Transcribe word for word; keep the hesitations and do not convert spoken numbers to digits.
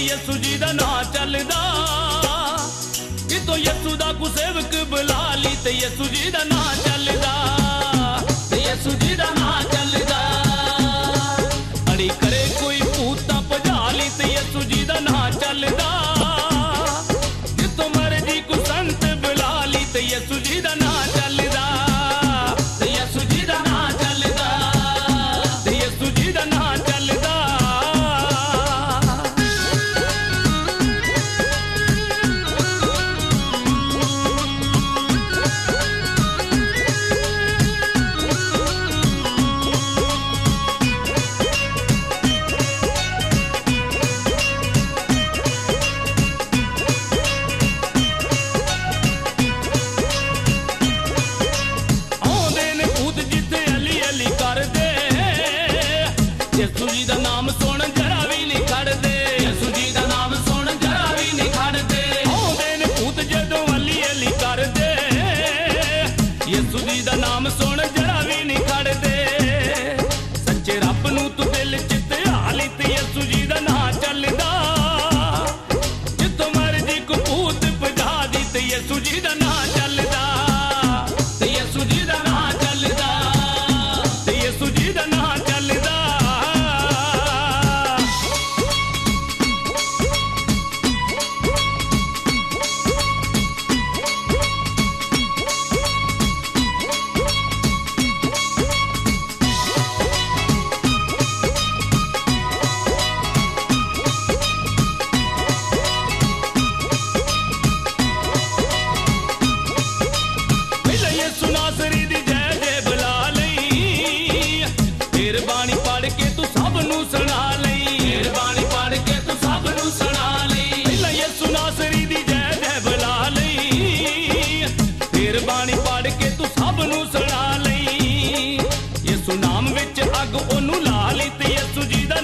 यसू जी दा नां चलदा। कितों यसू दा को सेवक बुला ली ते यसू जी दा नां चलदा, ते यसू जी दा नां चलदा। अड़ी करे कोई भूत भजा ली ते यसू जी दा नां चलदा। कितों मर्जी को संत बुला ली ते यसू जी दा नां चलदा, ते यसू जी दा नां चलदा, ते यसू जी दा नां चलदा। यसू जी दा नाम सुन जरा भी नहीं खड़दे, यसू जी दा नाम सुन जरा भी नहीं खड़दे। आउंदे ने भूत जदों अली अली करदे, यसू जी दा नाम सुन जरा भी नहीं खड़दे। सच्चे रब नूं तू दिल च ध्याली ते यसू जी दा नां चलदा। जितों मर्जी को भूत भजा दी ते यसू जी दा नां चलदा, ते यसू जी दा नां चलदा, ते यसू जी दा नां चलदा। नासरी दी जय जय बुला लई, फिर बाणी पढ़ के तू सब नू सुना लई, फिर बाणी पढ़ के तू सब नू सुना लई। पहला यसू नासरी दी जय जय बुला लई, फिर बाणी पढ़ के तू सब नू सुना लई। यसू नाम विच अग ओनू ला ली ते यसू जी दा